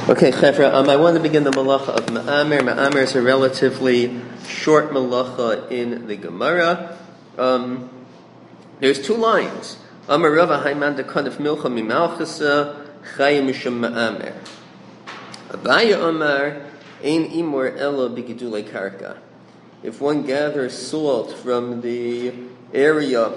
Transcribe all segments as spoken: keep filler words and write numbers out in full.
Okay, Chevra, um, I want to begin the malacha of Ma'amer. Ma'amer is a relatively short malacha in the Gemara. Um, there's two lines. Amar Rava Haiman Dekanef Milcha Mimalchasa Chayim Mishum Ma'amer. Abaya Amar Ein Imor Ela B'Gidulei Karka. If one gathers salt from the area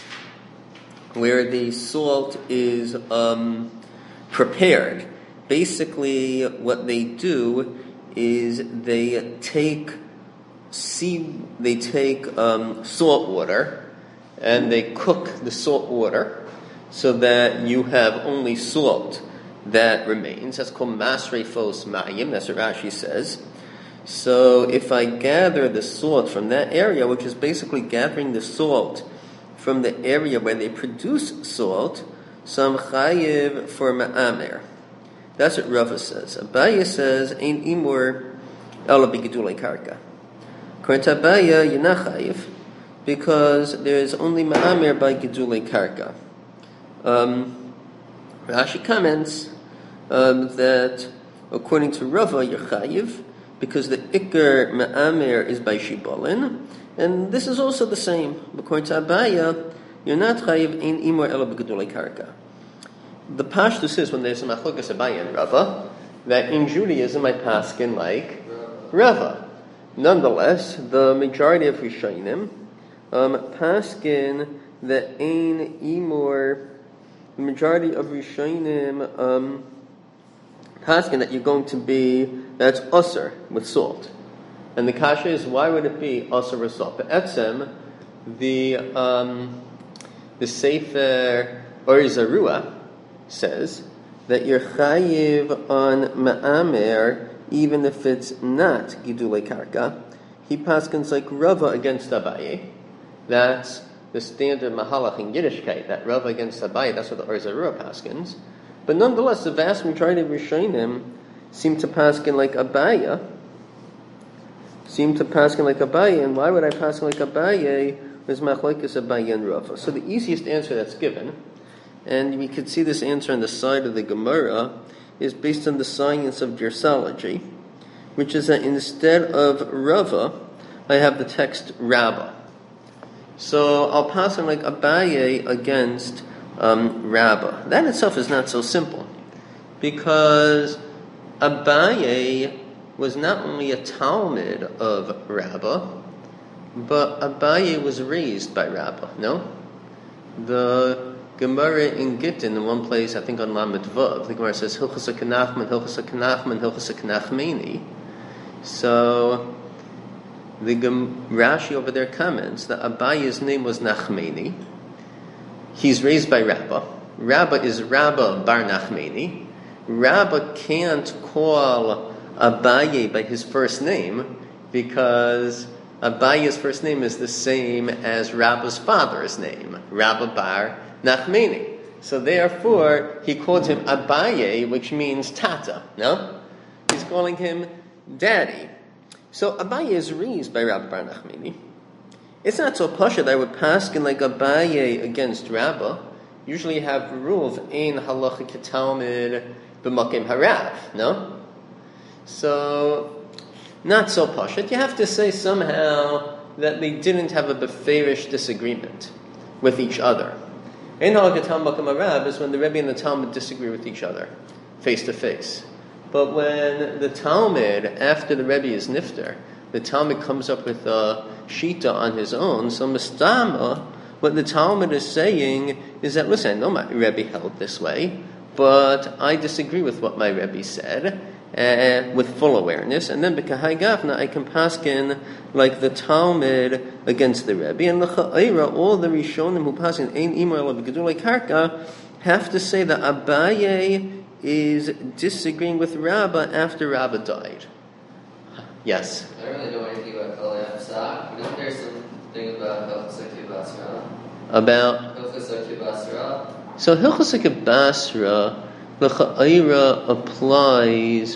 where the salt is um, prepared, basically what they do is they take sea, they take um, salt water and they cook the salt water so that you have only salt that remains. That's called masrei fos mayim. That's what Rashi says. So if I gather the salt from that area, which is basically gathering the salt from the area where they produce salt, so I'm chayiv for ma'amer. That's what Rava says. Abaya says, Ein imur ela b'gidulei karka. According to Abaya, you're not chayiv, because there is only ma'amer by gidulei karka. Um, Rashi comments um, that according to Rava, you're chayiv, because the ikar ma'amer is by shibolin, and this is also the same. According to Abaya, you're not chayiv ein imur ela b'gidulei karka. The pashtus is when there's a machlokas Abaya and Rava that in Judaism I paskin like Rava. Nonetheless, the majority of Rishonim um, paskin that ein imur. The majority of Rishonim um, paskin that you're going to be that's usher with salt. And the kasha is, why would it be usher with salt? But etzem, the um, the Sefer Or Zarua says that you're chayiv on ma'amer even if it's not gidulei karka. He paskins like Rava against Abaye. That's the standard mahalach in Yiddishkeit, that Rava against Abaye. That's what the Or Zarua paskins. But nonetheless, the vast majority of Rishonim seem to paskin like Abaya. Seem to paskin like Abaye, and why would I paskin like Abaye? There's machlokes Abaye and Rava. So the easiest answer that's given, and we could see this answer on the side of the Gemara, is based on the science of gersology, which is that instead of Rava, I have the text Rabbah. So I'll pass on like Abaye against um, Rabbah. That itself is not so simple, because Abaye was not only a Talmud of Rabbah, but Abaye was raised by Rabbah. No? The Gemara in Gittin, in one place, I think on Lamed Vav, the Gemara says, Hilchas HaKanachman, Hilchas HaKanachman, Hilchas HaKanachmeni. So, the Gem- Rashi over there comments that Abaye's name was Nachmeni. He's raised by Rabbah. Rabbah is Rabbah bar Nachmeni. Rabbah can't call Abaye by his first name because Abaye's first name is the same as Rabbah's father's name, Rabbah bar Nachmeni. So therefore, he called him Abaye, which means Tata. No? He's calling him Daddy. So Abaye is raised by Rabbah bar Nachmeni. It's not so pashut I would paskin like Abaye against Rabbah. Usually you have the rule of ein halacha ketalmid b'makim harav. No? So, not so pashut. You have to say somehow that they didn't have a beferish disagreement with each other. Ein halacha ketalmid b'makim harav is when the Rebbe and the Talmud disagree with each other, face to face. But when the Talmud, after the Rebbe is nifter, the Talmud comes up with a shita on his own, so mistama, what the Talmud is saying is that, listen, I know my Rebbe held this way, but I disagree with what my Rebbe said, uh, with full awareness, and then b'kahai gavna, I can paskin like the Talmud against the Rebbe, and l'cha'ira, all the Rishonim who paskin ein imur ela b'gedulei karka have to say that Abaye is disagreeing with Rabbah after Rabbah died. Yes? I don't really know anything about Kalei Hafsah, but isn't there something about Hilchas HaKibasra? About? Hilchas HaKibasra? So Hilchas HaKibasra, l'cha'ira applies,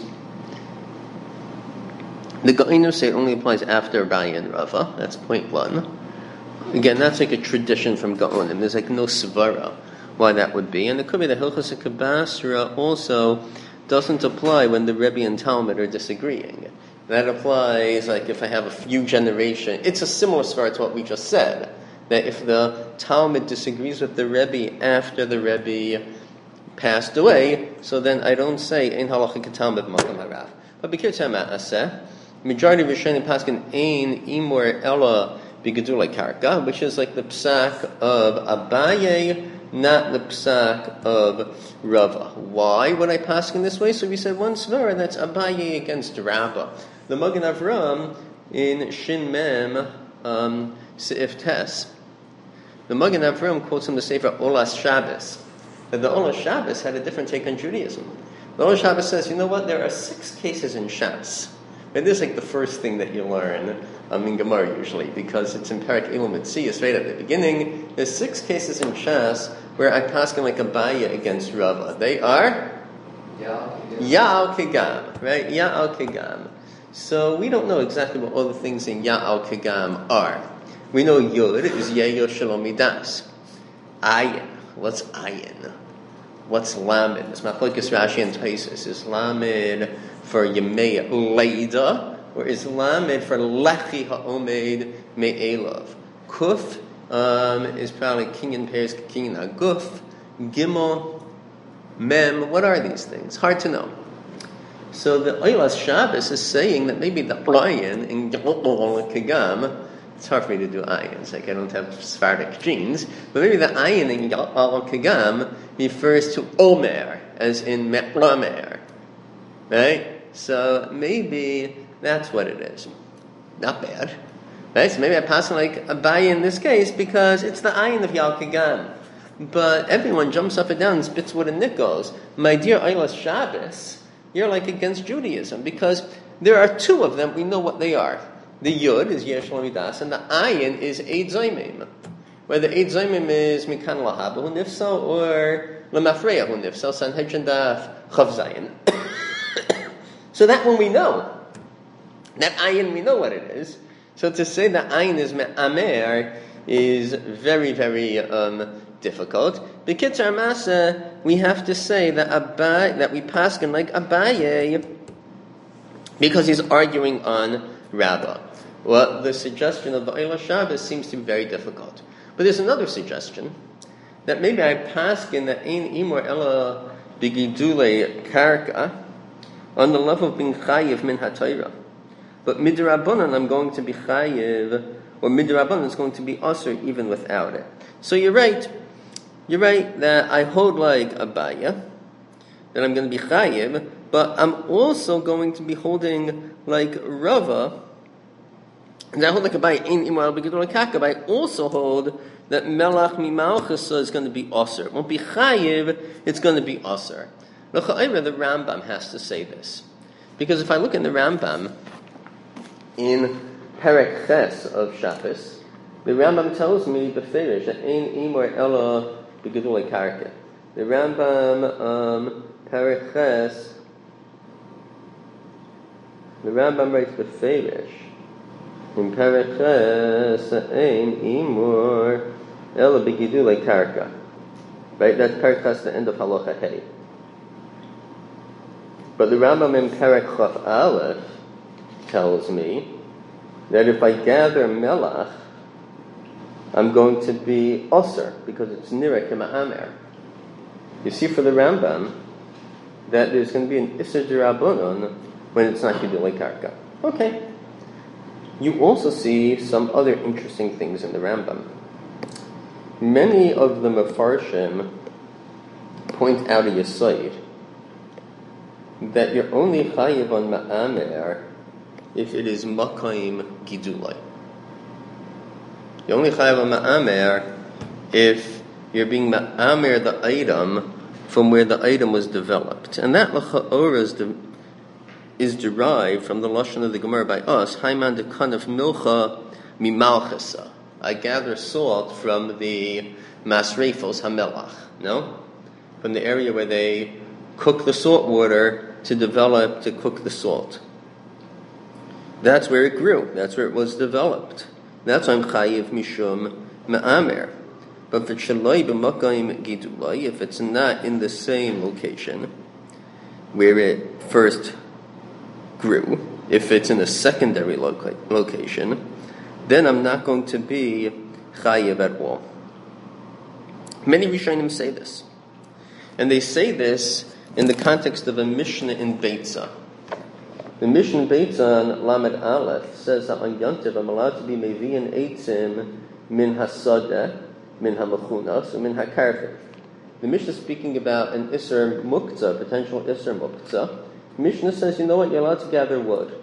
the Ga'inim say it only applies after Abaye and Rava. That's point one. Again, that's like a tradition from Gaonim. There's like no svara why that would be. And it could be that Hilchas HaKibasra also doesn't apply when the Rebbe and Talmud are disagreeing. That applies, like, if I have a few generations. It's a similar svara to what we just said, that if the Talmud disagrees with the Rebbe after the Rebbe passed away, so then I don't say, Ein halacha k'Talmud makam harav. But b'kir tzeh ma'aseh, majority of Rishonim paskin ein imor ella b'gedulei karka, which is like the psak of Abaye, not the psak of Rava. Why would I paskin this way? So we said one svara, that's Abaye against Rava. The Magen Avram in Shin Mem um, Seif Tes, the Magen Avram quotes from the Sefer Olas Shabbos, that the Olas Shabbos had a different take on Judaism. The Olas Shabbos says, you know what, there are six cases in Shas. And this is like the first thing that you learn um, in Gemara usually, because it's in Perek Elul Mitzias right at the beginning. There's six cases in Shas where I paskin like Abaye against Rava. They are Ya'al Kegam, right? Ya'al Kegam. So we don't know exactly what all the things in Ya'al Kegam are. We know Yud is Yeyo Shalom Midas. Ayin. What's Ayin? What's Lamed? It's Machlokes Rashi and Taisus. Is Lamed for Yemei Leida, or is Lamed for Lechi Ha'omed Me'elav? Kuf um, is probably King and Pairs, King and Haguf. Gimel, Mem. What are these things? Hard to know. So the Olas Shabbos is saying that maybe the Ayin in Ya'al Kegam, it's hard for me to do ayins, like I don't have Sephardic genes, but maybe the ayin in Ya'al Kegam refers to Omer, as in Me'lamer, right? So maybe that's what it is. Not bad, right? So maybe I pass on like Abaye in this case because it's the ayin of Ya'al Kegam. But everyone jumps up and down and spits wood and nickels. My dear Olas Shabbos, you're like against Judaism because there are two of them. We know what they are. The Yud is Yesh Lamidas, and the Ayin is Eid Zaymim. Whether Eid Zaymim is Mikan Lahabahu Nifsal or Lamafreyahu Nifsal, Sanhedrin Daf Chav Zayin. So that one we know. That Ayin we know what it is. So to say that Ayin is Me'amer is very, very um, difficult. B'kitzar Masa, we have to say that Abaye, that we paskin like Abaye because he's arguing on Rabbah. Well, the suggestion of the Olas Shabbos seems to be very difficult. But there's another suggestion, that maybe I paskin that Ein Imor Ella B'gidulei Karka on the level of being Chayiv Min HaTorah. But Midrabanan I'm going to be Chayiv, or Midrabanan is going to be Asr even without it. So you're right. You're right that I hold like Abaye, that I'm going to be Chayiv, but I'm also going to be holding like Rava. And I hold like Abaye in Imar B'gidulei Karka, but I also hold that Melach Mimalchasa is going to be Asr. It won't be Chayiv, it's going to be Asr. The Rambam has to say this. Because if I look in the Rambam, in Perek Ches of Shabbos, the Rambam tells me beferish that Ein Imor Ella B'gidulei Karka. The Rambam, um, Perek Ches, the Rambam writes beferish in Perek Ches Ein Imor Ella B'gidulei Karka. Right, that's Perek Ches, the end of Halacha Hey. But the Rambam in Perek Chaf Aleph tells me that if I gather Melach, I'm going to be Osir, because it's Nira K'ma'amer. You see for the Rambam that there's going to be an Isser D'Rabbanan when it's not Gidulei Karka. Okay. You also see some other interesting things in the Rambam. Many of the Mefarshim point out a Yesod that you're only chayiv on ma'amer if it is makayim gidulai. You're only chayiv on ma'amer if you're being ma'amer the item from where the item was developed. And that l'cha'ora is, de- is derived from the lashon of the Gemara by us, Haiman dekan of milcha mimalchasa. I gather salt from the masrefos hamelach, no? From the area where they cook the salt water to develop, to cook the salt. That's where it grew. That's where it was developed. That's why I'm chayiv mishum ma'amer. But for shaloi b'makayim gidulai, if it's not in the same location, where it first grew, if it's in a secondary loca- location, then I'm not going to be chayiv at all. Many Rishonim say this. And they say this in the context of a Mishnah in Beitzah. The Mishnah in Beitzah on Lamed Aleph says that on Yontiv I'm allowed to be mevi'in eitzim min hasadeh, min hamachunas, and min hakarveh. The Mishnah is speaking about an Isser Muktzah, potential Isser Muktzah. The Mishnah says, you know what, you're allowed to gather wood.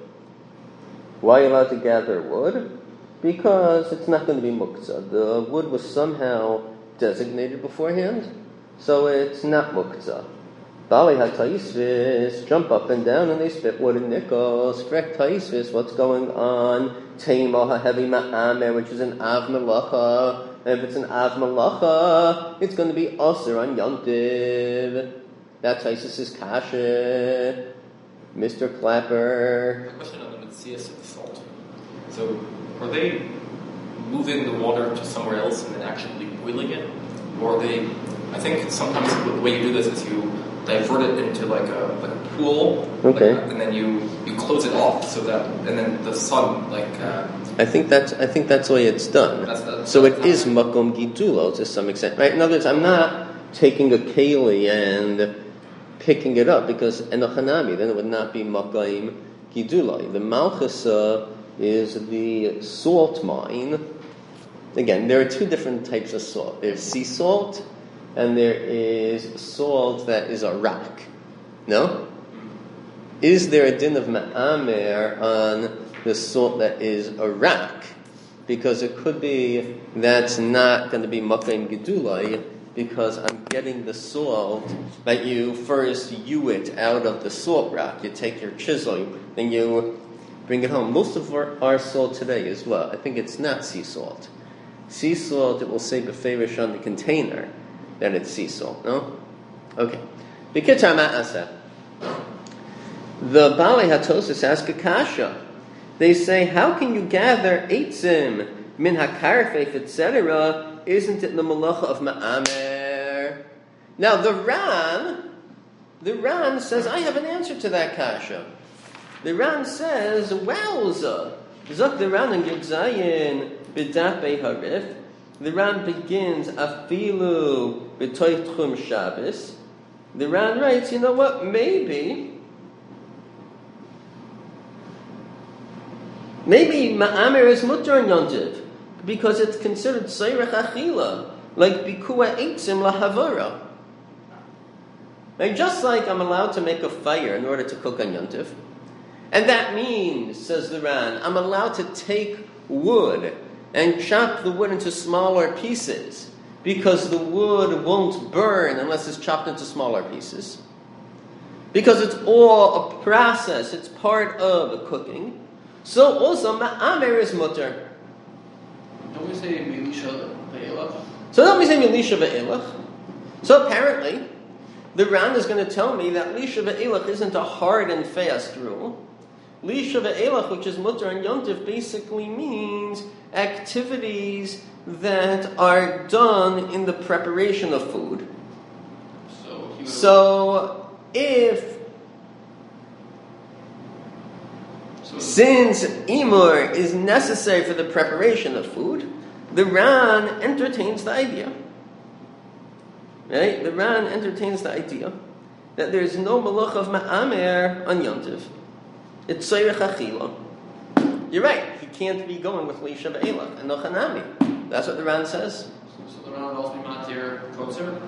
Why are you allowed to gather wood? Because it's not going to be Muktzah. The wood was somehow designated beforehand, so it's not Muktzah. Bali HaTaisvis jump up and down and they spit wood and nickels. Correct Taisvis, what's going on? Teima HaHevi Ma'amer, which is an Av Melacha. And if it's an Av Melacha, it's going to be Aser on Yontiv. That Taisvis is Kasha. Mister Clapper. A question on the Metzias of the salt. So, are they moving the water to somewhere else and then actually boiling it? Or are they, I think sometimes the way you do this is you divert it into like a like a pool, okay, like, and then you, you close it off so that, and then the sun like. Uh, I think that's I think that's the way it's done. That's the, so that's it is makom gidulo to some extent, right? In other words, I'm not taking a keli and picking it up because enochanami, then it would not be makom gidulo. The malchusa is the salt mine. Again, there are two different types of salt. There's sea salt, and there is salt that is a rock. No? Is there a din of ma'amer on the salt that is a rock? Because it could be that's not going to be makom gedulai, because I'm getting the salt that you first you it out of the salt rock. You take your chisel, then you bring it home. Most of our, our salt today is what? I think it's not sea salt. Sea salt, it will say beferish on the container that it's sea salt, no? Okay. B'kitar ma'aseh. The Balei HaTosas ask a kasha. They say, how can you gather eitzim, min hakarfef, et cetera? Isn't it the malacha of ma'amer? Now the Ran, the Ran says, I have an answer to that kasha. The Ran says, wowza. Zok the Ran in Yud Zayin b'daf Harif. The Ran begins afilu b'toich tchum Shabbos. The Ran writes, you know what? Maybe, maybe ma'amer is mutter in Yontiv because it's considered seirech achila, like bikua eitzim lahavara. Like just like I'm allowed to make a fire in order to cook on Yontiv. And that means, says the Ran, I'm allowed to take wood and chop the wood into smaller pieces because the wood won't burn unless it's chopped into smaller pieces. Because it's all a process, it's part of the cooking. So also, ma'amer is mutter. Don't we say milisha ve'elach? So don't we say milisha ve'elach? So apparently, the Ran is going to tell me that lisha ve'elach isn't a hard and fast rule. Lisha ve'elach, which is mutter and yontif, basically means activities that are done in the preparation of food. So, he so if, so since imur is necessary for the preparation of food, the Ran entertains the idea. Right? The Ran entertains the idea that there is no malach of ma'amer on yontif. It's seirech achila. You're right. He can't be going with lisha ve'elach and nochanami. That's what the Ran says. So, so the Ran would also be matir kotzer?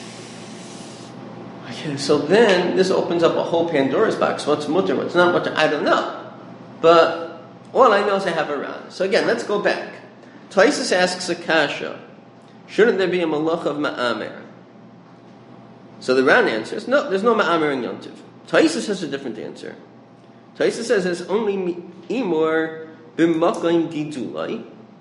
Okay, so then this opens up a whole Pandora's box. What's mutter? What's not mutter? I don't know. But all I know is I have a Ran. So again, let's go back. Taisus asks a kasha. Shouldn't there be a malach of ma'amer? So the Ran answers, no, there's no ma'amer in yontiv. Taisus has a different answer. Taisa says there's only imur b'makom gidulai.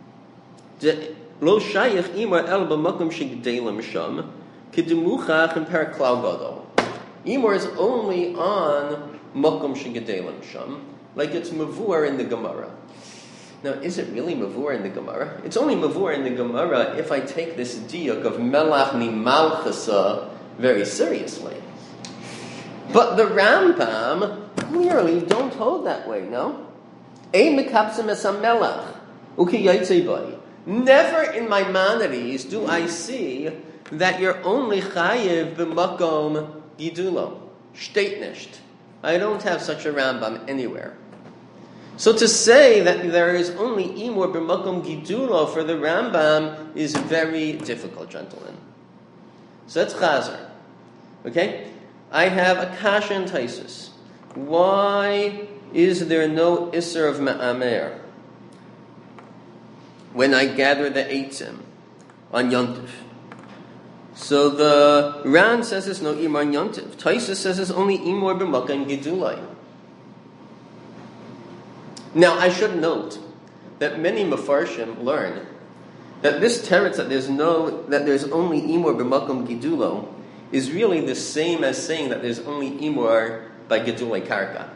Lo shayich imur el b'makom shegdelim sham k'demuchach in perak Klal Gadol. Imur is only on makom shegdelim sham, like it's mavur in the Gemara. Now, is it really mavur in the Gemara? It's only mavur in the Gemara if I take this diuk of melach mi malchasa very seriously. But the Rambam clearly don't hold that way, no? Ein mekapsim es hamelach, uki yaitze bai. Never in Maimonides do I see that you're only chayiv b'makom gidulo. Steht nicht. I don't have such a Rambam anywhere. So to say that there is only imur b'makom gidulo for the Rambam is very difficult, gentlemen. So that's chazer. Okay? I have a kasha and taisus. Why is there no isser of ma'amer when I gather the eitzim on Yontif? So the Ran says it's no imur on Yontif. Taisus says it's only imur b'makom gidulai. Now I should note that many Mefarshim learn that this teretz that there's no that there's only imur b'makom gidulo is really the same as saying that there's only imur by gedulei karka.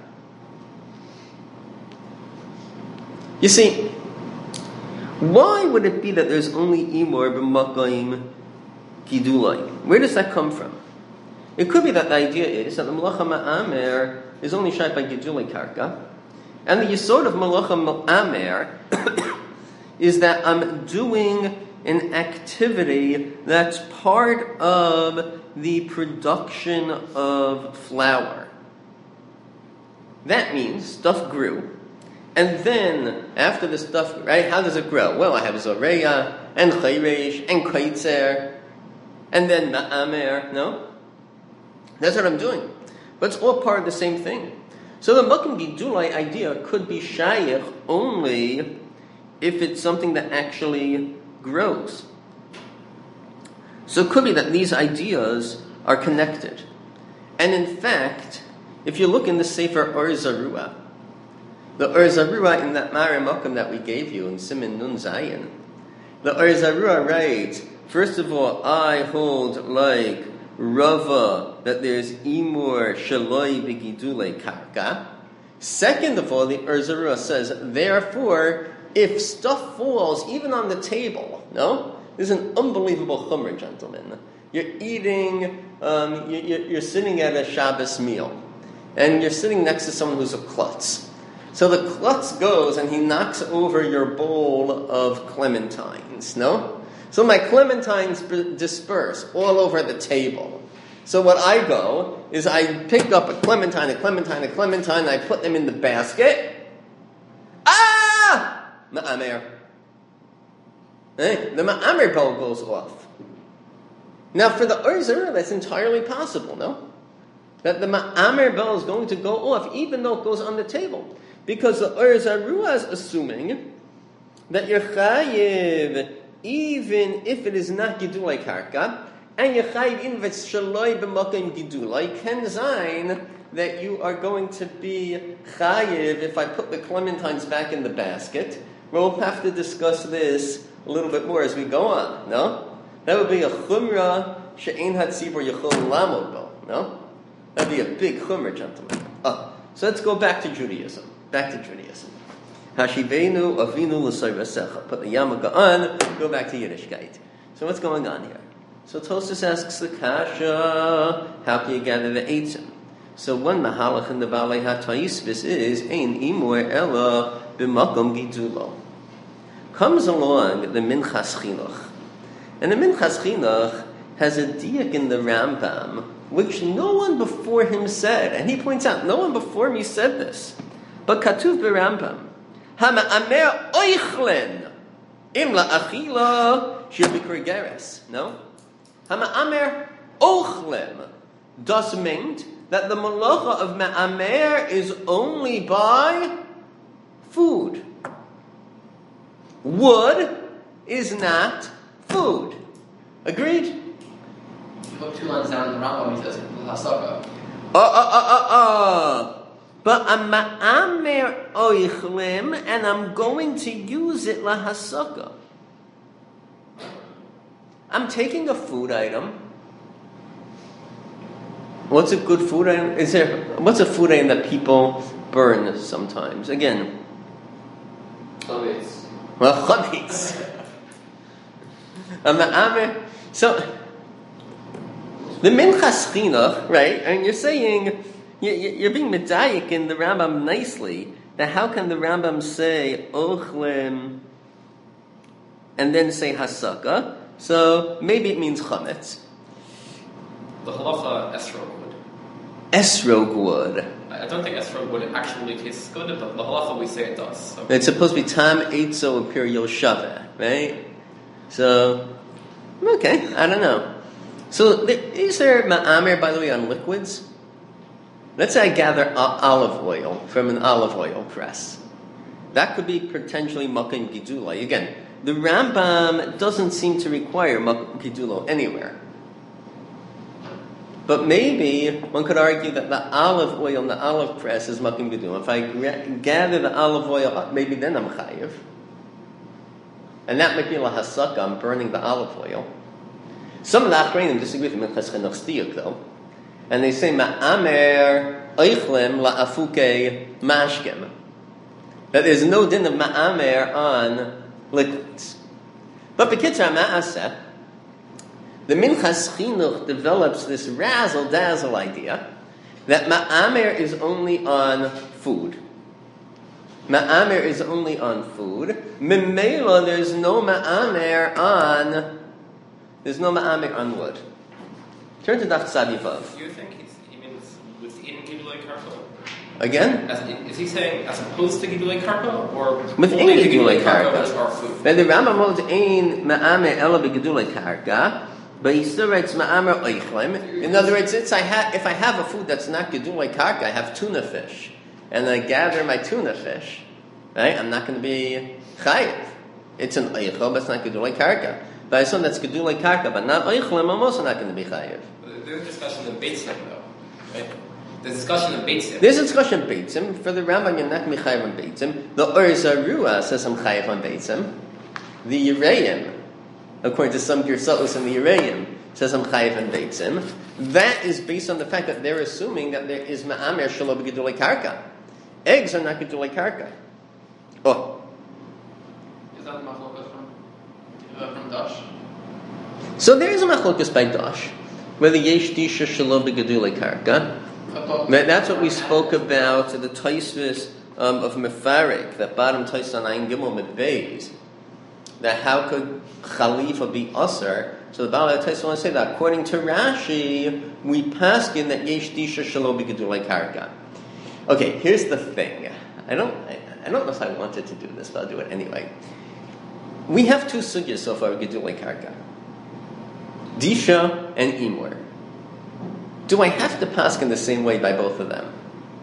You see, why would it be that there's only imur b'makom gidulei? Where does that come from? It could be that the idea is that the malacha ma'amer is only shayach by gedulei karka, and the yesod of malacha ma'amer is that I'm doing an activity that's part of the production of flour. That means stuff grew, and then after the stuff, right? How does it grow? Well, I have zoreya and chayresh and kaitzer, and then ma'amer. No, that's what I'm doing. But it's all part of the same thing. So the makom gidulai idea could be shayach only if it's something that actually grows. So it could be that these ideas are connected. And in fact, if you look in the Sefer Or Zarua, the Or Zarua in that Mare Mokum that we gave you in Siman Nun Zayin, the Or Zarua writes, first of all, I hold like Rava that there's imur shaloi begidule karka. Second of all, the Or Zarua says, therefore, if stuff falls even on the table, no? This is an unbelievable chumrah, gentlemen. You're eating, um, you, you're sitting at a Shabbos meal, and you're sitting next to someone who's a klutz. So the klutz goes and he knocks over your bowl of clementines, no? So my clementines disperse all over the table. So what I go is I pick up a clementine, a clementine, a clementine, and I put them in the basket. Ah! Ma'amer. Eh? The ma'amer bowl goes off. Now for the Or Zarua, that's entirely possible, no? That the ma'amer bowl is going to go off even though it goes on the table. Because the Or Zarua is assuming that you're chayiv even if it is not gidulei karka, and you're chayiv in it's shaloi b'makom gidulei, ken zayin that you are going to be chayiv if I put the clementines back in the basket. We'll have to discuss this a little bit more as we go on, no? That would be a chumrah she'ein hatzibur yachol lamod bo, no? That would be a big chumrah, gentlemen. Oh, so let's go back to Judaism. Back to Judaism. Hashivenu avinu l'soyrasecha. Put the yamaga on, go back to Yiddishkeit. So what's going on here? So Tosfos asks the kasha, how can you gather the eitzim? So one mahalach in the Balei HaTaisvis is ein imur ela b'makom gidulo. Comes along the Minchas Chinuch. And the Minchas Chinuch has a diak in the Rambam, which no one before him said. And he points out, no one before me said this. But Katuv b'Rambam, Hama'amer oichlen, im la'achila shir b'kri geres. No? Hama'amer ochlem does mean that the malacha of ma'amer is only by food. Wood is not food. Agreed? You put two lines down in the Rambam, he says, L'hasaka. Uh, uh, uh, uh, uh. But I'm ma'amer oichlim, and I'm going to use it lahasaka. I'm taking a food item. What's a good food item? Is there? What's a food item that people burn sometimes? Again. Chametz. Well, chametz. I'm ma'amer. So, The Minchas Chinuch, right? And you're saying, you're being medayik in the Rambam nicely, that how can the Rambam say ochlim and then say hasaka? So maybe it means chametz. The halacha esrog would. Esrog would. I don't think esrog would actually taste good, but the halacha we say it does. So. It's supposed to be tam eitzo imperial shaveh, right? So, okay, I don't know. So, is there ma'amer, by the way, on liquids? Let's say I gather olive oil from an olive oil press. That could be potentially makan gidula. Again, the Rambam doesn't seem to require makan gidula anywhere. But maybe one could argue that the olive oil in the olive press is makan gidula. If I gather the olive oil up, maybe then I'm chayiv. And that might be la hasaka, I'm burning the olive oil. Some of the Achreinim disagree with Minchas Chinuch Stiyuk, though. And they say, ma'amer oichlim la'afuke mashkim. That there's no din of ma'amer on liquids. But b'kitzur ma'aseh, the Minchas Chinuch develops this razzle-dazzle idea that ma'amer is only on food. Ma'amer is only on food. Mimela, there's no ma'amer on, there's no ma'amer on wood. Turn to Daf Tzadi Vav. Do you think he's, he means within Gidulei Karka? Again? As, is he saying as opposed to Gidulei Karka, or within only Gidulei Karka, Karka? which are food? Then the Rambam holds ein ma'amer ela b'Gidulei Karka, but he still writes ma'amer oichlim. In other words, it's I ha- if I have a food that's not Gidulei Karka, I have tuna fish, and I gather my tuna fish, right? I'm not going to be chayiv. It's an oichel, but it's not Gidulei Karka. But I assume that's Gidulei Karka, but not oichlim, I'm also not going to be chayiv. There's a discussion of Beitzim, though, right? The discussion of Beitzim. There's a discussion of Beitzim. For the Rambam, you're not going to be chayiv on Beitzim. The Or Zarua says I'm chayiv on Beitzim. The Yereim, according to some Girsaos in the Yereim, says I'm chayiv on Beitzim. That is based on the fact that they're assuming that there is ma'amer shelo b'gedulei karka. Eggs are not gedulei karka. Oh. Is that the machlokas from, uh, from Dash? So there is a machlokas by Dash, whether yesh disha shelo b'gedulei karka. That's what we spoke about the Taisvis um, of Mefarek, that bottom Tais on Ayin Gimel Medbeis, that how could Khalifa be Asar? So the Baal Tais want to say that according to Rashi, we paskin that yesh disha shelo b'gedulei karka. Okay, here's the thing. I don't, I, I don't know if I wanted to do this, but I'll do it anyway. We have two sugyas so far with gedulei karka, disha and imur. Do I have to paskin the same way by both of them?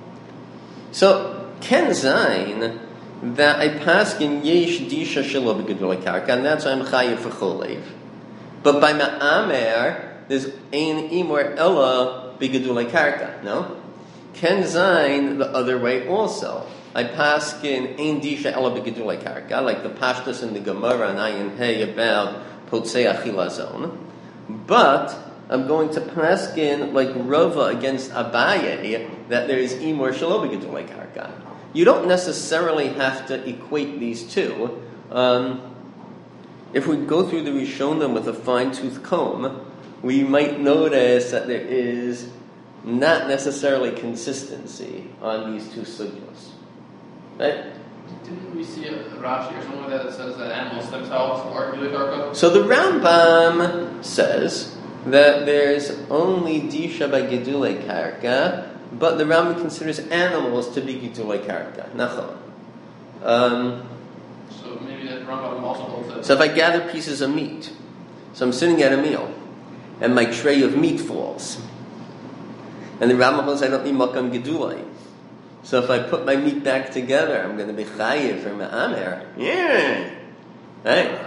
So ken zayin that I paskin yesh disha shelo b'gedulei karka, and that's why I'm chayiv for cholev. But by ma'amer, there's ein imur ella b'gedulei karka. No. Ken zayin the other way also. I paskin ein disha ella b'gedulei karka, like the pashtus in the Gemara and Ayin Hey about potzei achilazon. But I'm going to paskin like Rava against Abaye that there is imur shelo b'gedulei karka. You don't necessarily have to equate these two. Um, if we go through the Rishonim with a fine-tooth comb, we might notice that there is not necessarily consistency on these two sugyos. Right? Didn't we see a Rashi or something like that that says that animals themselves are Gidulei Karka? So the Rambam says that there's only disha by Gidulei karka, but the Rambam considers animals to be Gidulei karka. Nachon. Um, so maybe that Rambam also holds that. so if I gather pieces of meat, so I'm sitting at a meal, and my tray of meat falls, and the Rambam holds I don't need makam Gidulei. So if I put my meat back together, I'm going to be chayiv for ma'amer. Yeah. Right?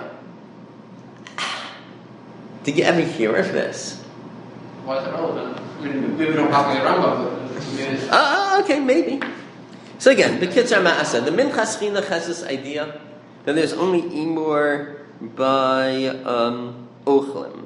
Did you ever hear of this? Why is that relevant? I mean, maybe we don't have to get Rambam. Ah, uh, okay, maybe. So again, b'kitzur ma'aseh, the Minchas Chinuch has this idea that there's only imur by um, ochlim.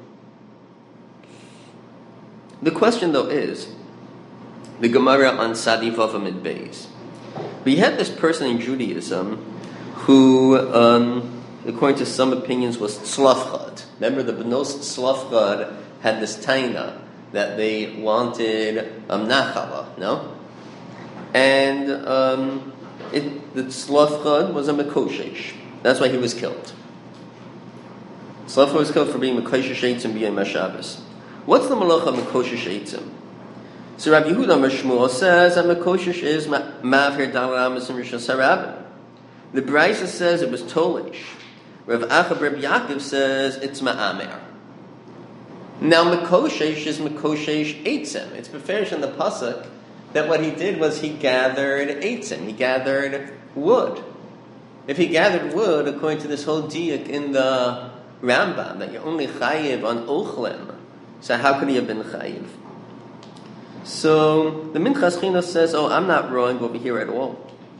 The question, though, is the Gemara on Tzadi Vav Amid Beis. We had this person in Judaism who, um, according to some opinions, was tzlafchad. Remember, the Benos tzlafchad had this taina that they wanted um, nachala, no? And um, it, the Tzlafchad was a Mekoshesh. That's why he was killed. Tzlafchad was killed for being Mekoshesh Eitzim b'Yom HaShabbos. What's the malacha of Mekoshesh Eitzim? So Rabbi Yehuda Meshmuel says that Mekoshesh is Mavher Dalamas and Rishon Sarabim. The Brisa says it was Tolish. Rav Achab Reb Yaakov says it's Ma'amer. Now Mekoshesh is Mekoshesh Eitzim. It's beferish in the pasuk that what he did was he gathered Eitzim. He gathered wood. If he gathered wood, according to this whole diuk in the Rambam, that you're only chayiv on ochlim, so how could he have been chayiv? So the Minchas Chinuch says, oh, I'm not wrong over here at all.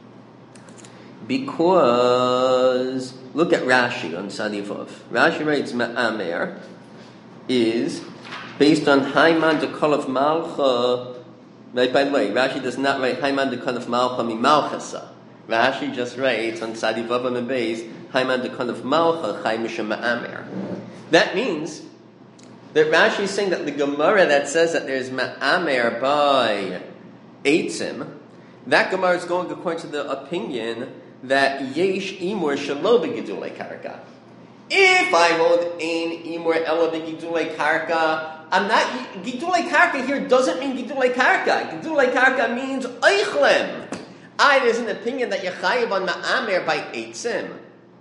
Because, look at Rashi on Sadivov. Rashi writes, Ma'amer is based on Haiman de Kolof Malcha. Right, by the way, Rashi does not write Haiman de Kolof Malcha mi Malchasa. Rashi just writes on Sadivov on the base, Haiman de Kolof Malcha Chai Misha Ma'amer. That means that Rashi is saying that the Gemara that says that there's Ma'amer by Eitzim, that Gemara is going according to the opinion that Yesh Imur Shalo B'Gidulei Karka. If I hold Ein Imur Ela B'Gidulei Karka, I'm not, Gidulei Karka here doesn't mean Gidulei Karka. Gidulei Karka means Eichlem. I, there's an opinion that Yechayiv on Ma'amer by Eitzim.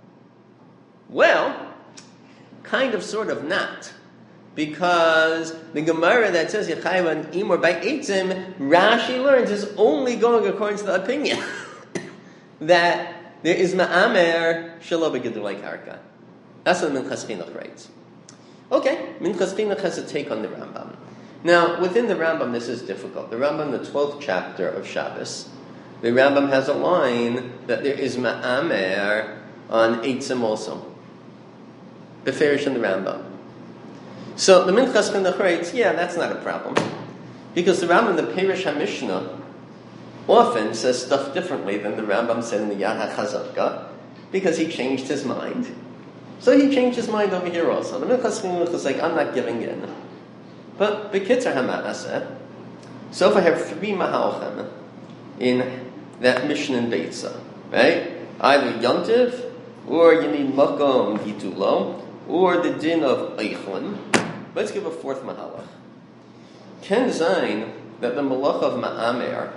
Well, kind of, sort of not. Because the Gemara that says Yechayiv on Imur by Eitzim, Rashi learns is only going according to the opinion that there is Ma'amer Shelo B'Gidulei Karka. That's what Minchas Chinuch writes. Okay, Minchas Chinuch has a take on the Rambam. Now, within the Rambam, this is difficult. The Rambam, the twelfth chapter of Shabbos, the Rambam has a line that there is Ma'amer on Eitzim also. Beferish in the Rambam. So the Minchas Chinuch writes, yeah, that's not a problem. Because the Rambam, the Perish HaMishnah, often says stuff differently than the Rambam said in the Yad HaChazaka, because he changed his mind. So he changed his mind over here also. The Minchas Chinuch is like, I'm not giving in. But B'Kitzer HaMa'aseh, so if I have three Mahalchem in that Mishnah in Beitza, right? Either Yontiv, or you need Makom Gitulo, or the din of Eichlin. Let's give a fourth Mahalach. Ken Zayin, that the Malach of Ma'amer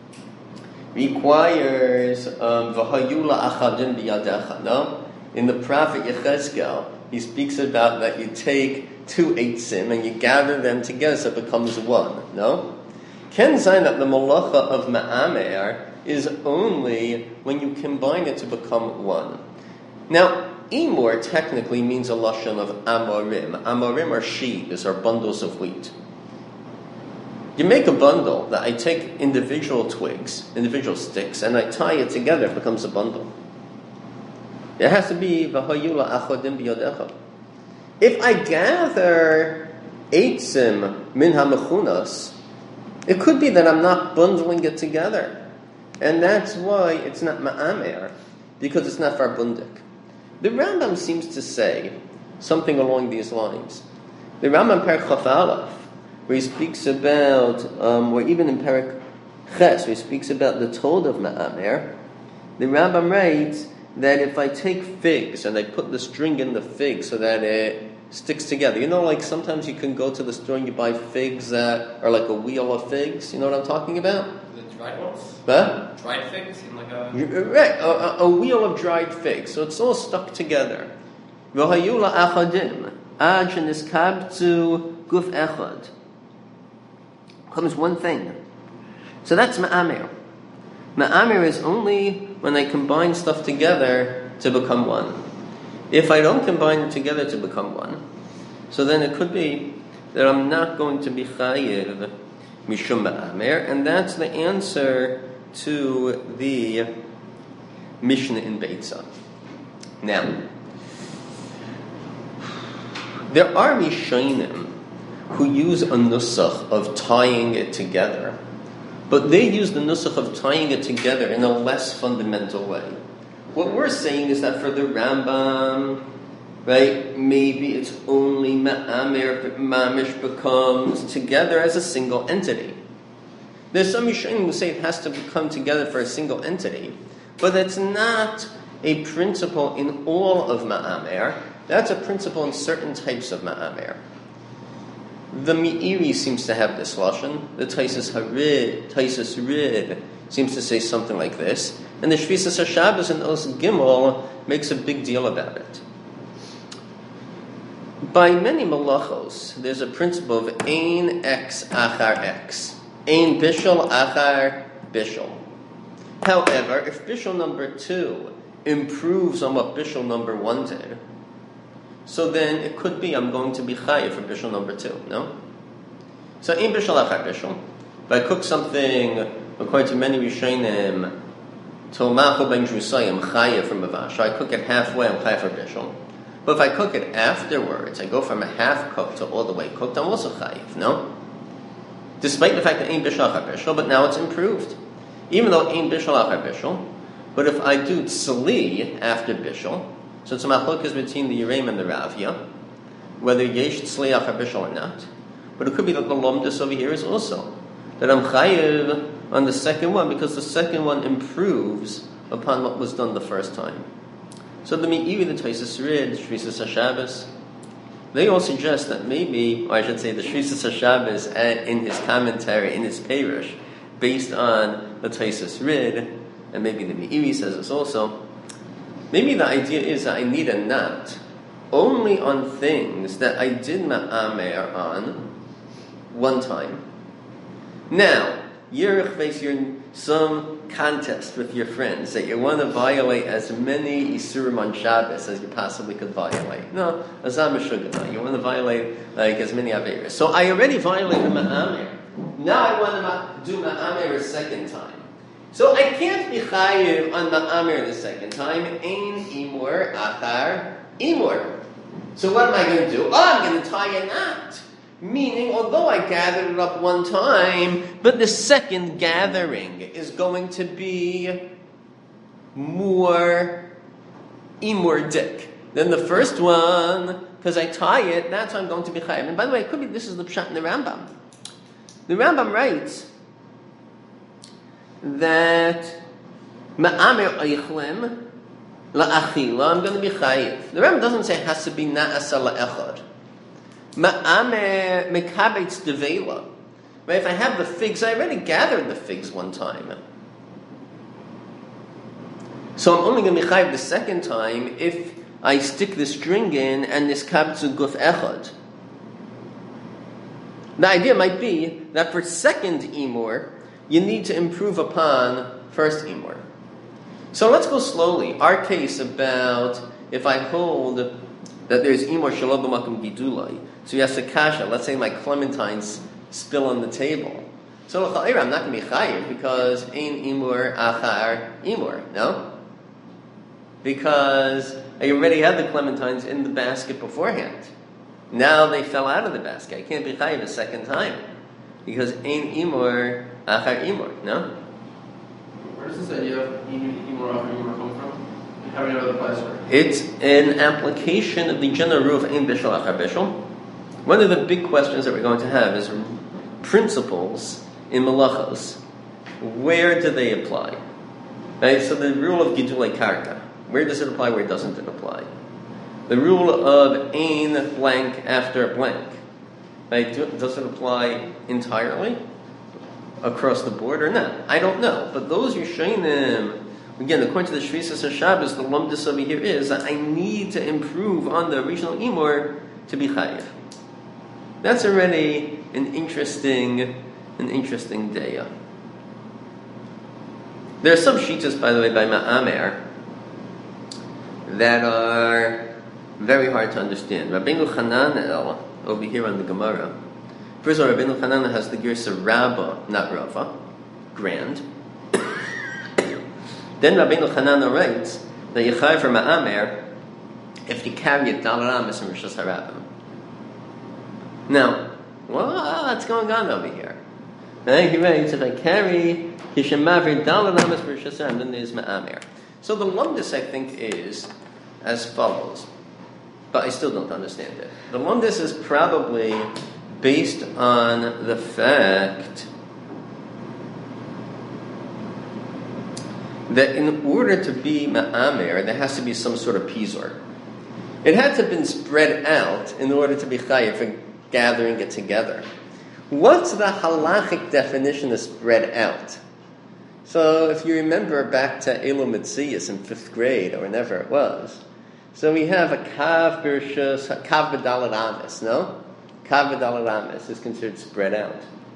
requires V'hayula Achadim B'yadecha, no? In the prophet Yechezkel, he speaks about that you take two eitzim and you gather them together so it becomes one, no? Ken Zayin, that the Malacha of Ma'amer is only when you combine it to become one. Now, Imur technically means a lashon of amorim. Amorim are sheaves, or bundles of wheat. You make a bundle that I take individual twigs, individual sticks, and I tie it together, it becomes a bundle. It has to be v'hayula achodim b'yodecha. If I gather eitzim min ha'mechunas, it could be that I'm not bundling it together. And that's why it's not ma'amer, because it's not farbundik. The Rambam seems to say something along these lines. The Rambam Perek Chaf Aleph, where he speaks about, um, or even in Perek Ches, where he speaks about the told of Ma'amer, the Rambam writes that if I take figs and I put the string in the fig so that it sticks together, you know, like sometimes you can go to the store and you buy figs that are like a wheel of figs. You know what I'm talking about? The dried ones? Huh? Dried figs? In like a... Right, a, a wheel of dried figs. So it's all stuck together. V'hayula achadim, ad sheniskabtu guf echad. Comes one thing. So that's ma'amer. Ma'amer is only when I combine stuff together to become one. If I don't combine it together to become one, so then it could be that I'm not going to be chayiv mishum ma'amer, and that's the answer to the Mishnah in Beitza. Now, there are Mishanim who use a nusach of tying it together, but they use the nusach of tying it together in a less fundamental way. What we're saying is that for the Rambam, right? Maybe it's only ma'amer, mamish becomes together as a single entity. There's some Rishonim who say it has to come together for a single entity, but that's not a principle in all of ma'amer. That's a principle in certain types of ma'amer. The Meiri seems to have this lashon. The Taisus Harid, Taisus Rid seems to say something like this, and the Shvisas HaShabbos in Os Gimel makes a big deal about it. By many malachos, there's a principle of ein x achar x, ein bishul achar bishul. However, if bishul number two improves on what bishul number one did, so then it could be I'm going to be chayiv for bishul number two, no? So ein bishul achar bishul. If I cook something, according to many Rishonim, tomacho ben drusayim chayiv from avash, so I cook it halfway, I'm chayiv for bishul. But if I cook it afterwards, I go from a half cooked to all the way cooked, I'm also chayiv, no? Despite the fact that ein bishul achar bishul, but now it's improved. Even though ein bishul achar bishul, but if I do tzli after bishul, so it's a machlokas between the Yereim and the Ravya, whether yesh tzli achar bishul or not. But it could be that the lomdus over here is also that I'm chayiv on the second one because the second one improves upon what was done the first time. So the Meiri, the Taisus Rid, Shvisas HaShabbos, they all suggest that maybe, or I should say the Shvisas HaShabbos in his commentary, in his Perush, based on the Taisus Rid, and maybe the Meiri says this also, maybe the idea is that I need a knot only on things that I did ma'amer on one time. Now, Yerich face you're in some contest with your friends that you want to violate as many Isurim on Shabbos as you possibly could violate. No, Azam Shugana. You want to violate like as many Averas. So I already violated Ma'amer. Now I want to do Ma'amer a second time. So I can't be chayiv on Ma'amer the second time. Ein imur achar imur. So what am I going to do? Oh, I'm going to tie a knot. Meaning, although I gathered it up one time, but the second gathering is going to be more imurdik than the first one, because I tie it, that's why I'm going to be chayiv. And by the way, it could be this is the pshat in the Rambam. The Rambam writes that ma'amer eichlim la'achila, I'm going to be chayiv. The Rambam doesn't say it has to be na'asa la'echad. Ma'amer mekabetz devela. Right? If I have the figs, I already gathered the figs one time. So I'm only going to be chayiv the second time if I stick the string in and this kabetzu guf echad. The idea might be that for second imur, you need to improve upon first imur. So let's go slowly. Our case about if I hold that there's imur shalom b'makom gidulai. So you have to kasha. Let's say my clementines spill on the table. So I'm not going to be chayiv because ein imur achar imur. No, because I already had the clementines in the basket beforehand. Now they fell out of the basket. I can't be chayiv a second time because ein imur achar imur. No. Where does this idea of imur achar imur come from? How many other places? It's an application of the general rule of ein bishul achar bishul. One of the big questions that we're going to have is principles in malachos. Where do they apply? Right? So the rule of gidulei karka. Where does it apply? Where doesn't it apply? The rule of ein blank after blank. Right? Does it apply entirely across the board or not? I don't know. But those Rishonim, again, according to the Shvisas HaShabbos, the lumdus over here is that I need to improve on the original imur to be chayiv. That's already an interesting, an interesting daya. There are some shitas, by the way, by Ma'amer that are very hard to understand. Rabbeinu Hananel, over here on the Gemara, first of all, Rabbeinu Hananel has the Girsa Rabba, not Rava, grand. Then Rabbeinu Hananel writes that you chayiv for Ma'amer if you carry a Daled Amos in Rishos HaRabim. Now, what's going on over here? Right, he writes, if I carry Hishemavir Daled Amos for Rishos HaRabim, then there's Ma'amer. So the lumdus, I think, is as follows. but I still don't understand it. The Lumdis is probably based on the fact that in order to be ma'amer, there has to be some sort of pizor. It had to have been spread out in order to be chayiv for gathering it together. What's the halachic definition of spread out? So if you remember back to Elo Mitzvahs in fifth grade, or whenever it was, so we have a kav b'rshus, kav b'dalet amis, no? Kav b'dalet amis is considered spread out.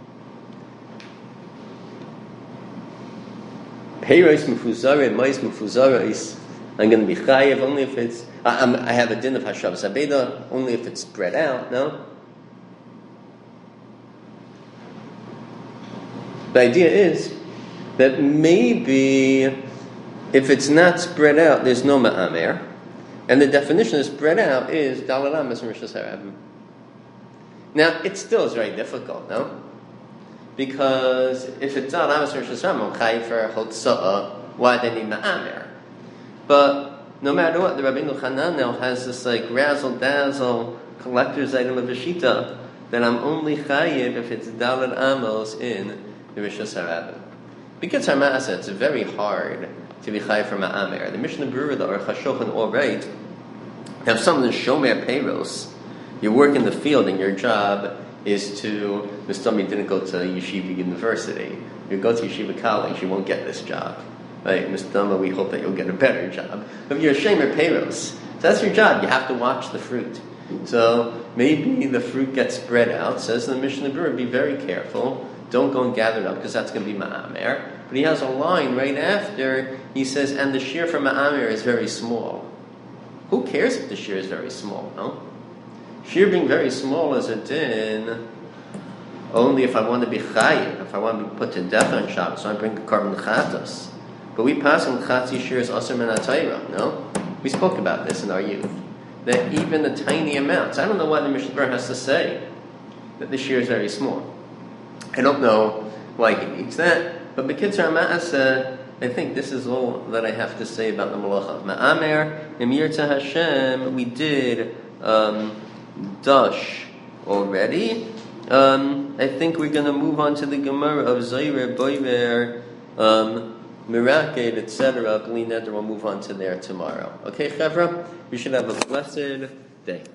Peiros mufuzara, mais mufuzara is, I'm going to be chayiv only if it's, I, I'm, I have a din of hashavas abeda, only if it's spread out, no? The idea is that maybe if it's not spread out, there's no ma'amer, and the definition of spread out is dalet amis and rishus harabim. Now, it still is very difficult, no? Because if it's dalet amis and rishus harabim, I'm chayiv for hotza'ah, why they need ma'amer? But no matter what, the Rabbeinu Hananel has this like razzle-dazzle collector's item of a shita that I'm only chayiv if it's dalet amos in the rishus harabim. Because our ma'aseh, it's very hard to be chayiv for ma'amer. The Mishnah Berurah, the Aruch HaShulchan, all right, have something shomer peiros. You work in the field and your job is to, Mistami didn't go to Yeshiva University. You go to Yeshiva College, you won't get this job. Right, Mistama, we hope that you'll get a better job. But you're a shomer peiros. So that's your job. You have to watch the fruit. So maybe the fruit gets spread out. Says the Mishnah Berurah, be very careful. Don't go and gather it up because that's going to be ma'amer. But he has a line right after. He says, and the shear for ma'amer is very small. Who cares if the shear is very small? No. Shear being very small is a din only if I want to be chayiv, if I want to be put to death on Shabbos, so I bring a carbon chatas. But we pass on chatzi shear is aser min ha'Torah. No, we spoke about this in our youth. That even the tiny amounts. I don't know what the Mishnah Berurah has to say that the shear is very small. I don't know why he needs that, but B'kitzur Ma'aseh, I think this is all that I have to say about the Malacha of Ma'amer. In Yirtzeh Hashem, we did um, Dash already. Um, I think we're going to move on to the Gemara of Zayre, Boiver, um, Miraked, et cetera. B'li Neder, we'll move on to there tomorrow. Okay, Chevra? You should have a blessed day.